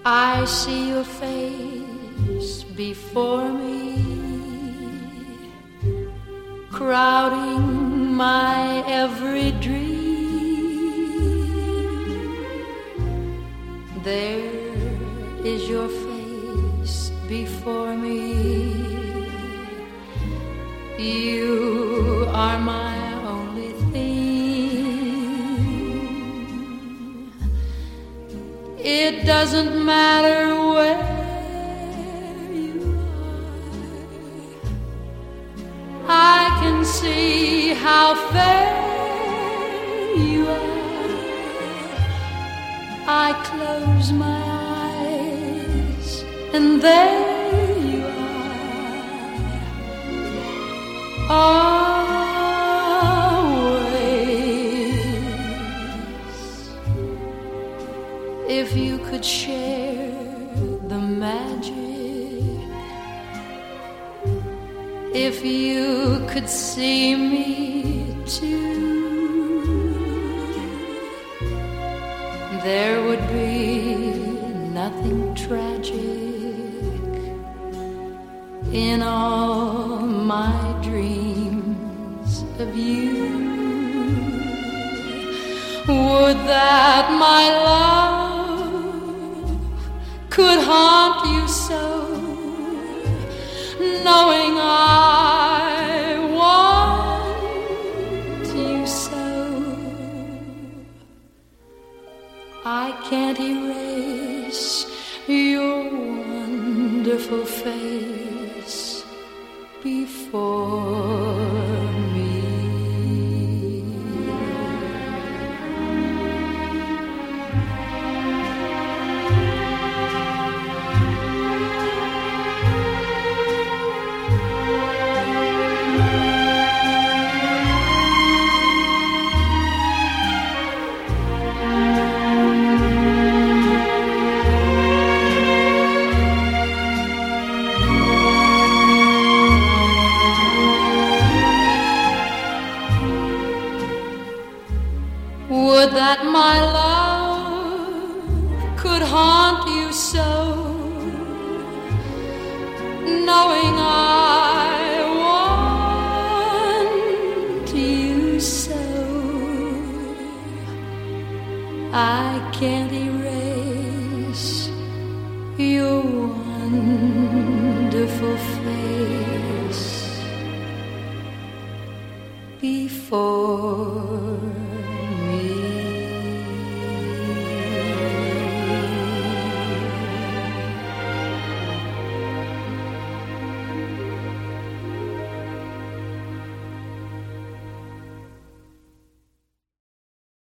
I see your face before me, crowding my every dream. There is your face before me. You are my only thing. It doesn't matter where you are, I can see how fair you are. I close my eyes and there you are. If you could share the magic, if you could see me too, there would be nothing tragic in all my dreams of you. Would that my love could haunt you so, knowing I want you so. I can't erase your wonderful face before me. Would that my love could haunt you so, knowing I want you so. I can't erase your wonderful face before